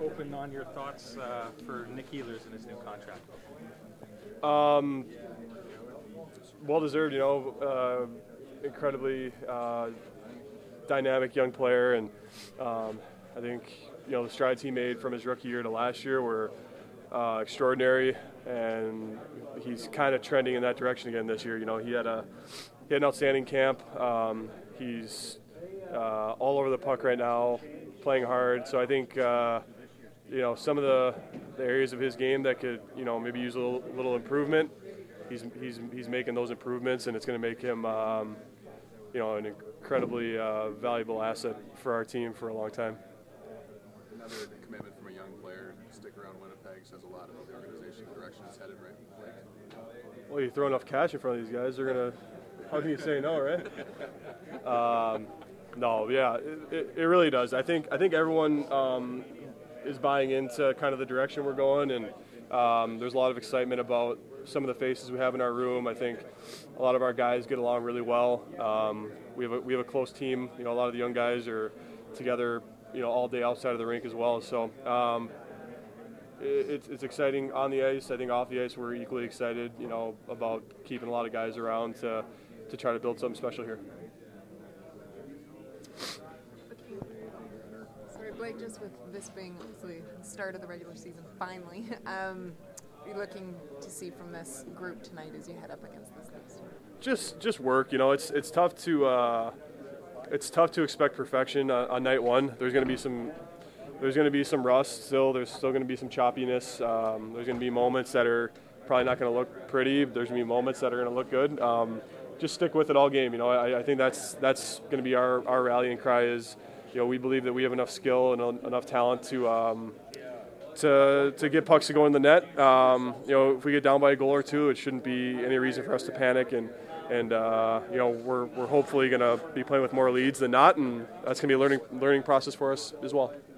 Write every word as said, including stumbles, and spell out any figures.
open on your thoughts uh, for Nick Ehlers in his new contract. Um, well deserved, you know, uh, incredibly uh, dynamic young player, and um, I think you know the strides he made from his rookie year to last year were uh, extraordinary, and he's kind of trending in that direction again this year. You know, he had a he had an outstanding camp. Um, he's uh, all over the puck right now, playing hard. So I think uh, you know some of the, the areas of his game that could you know maybe use a little, little improvement. He's he's he's making those improvements, and it's going to make him um, you know an incredibly uh, valuable asset for our team for a long time. Another commitment from a young player. Stick around Winnipeg says a lot about the organization, the direction it's headed, right? Well, you throw enough cash in front of these guys, they're gonna. How can you say no, right? Um, no, yeah, it, it, it really does. I think I think everyone um, is buying into kind of the direction we're going, and um, there's a lot of excitement about some of the faces we have in our room. I think a lot of our guys get along really well. Um, we have a, we have a close team. You know, a lot of the young guys are together, you know, all day outside of the rink as well. So um, it, it's it's exciting on the ice. I think off the ice we're equally excited. You know, about keeping a lot of guys around to to try to build something special here. Sorry, Blake. Just with this being obviously the start of the regular season, finally. Um, What are you looking to see from this group tonight as you head up against this next year? Just, just work. You know, it's it's tough to uh, it's tough to expect perfection on, on night one. There's going to be some there's going to be some rust still. There's still going to be some choppiness. Um, there's going to be moments that are probably not going to look pretty. There's going to be moments that are going to look good. Um, just stick with it all game. You know, I, I think that's that's going to be our, our rallying cry. Is you know we believe that we have enough skill and enough talent to. Um, To, to get pucks to go in the net. Um, you know, if we get down by a goal or two, it shouldn't be any reason for us to panic. And and uh, you know, we're we're hopefully going to be playing with more leads than not, and that's going to be a learning learning process for us as well.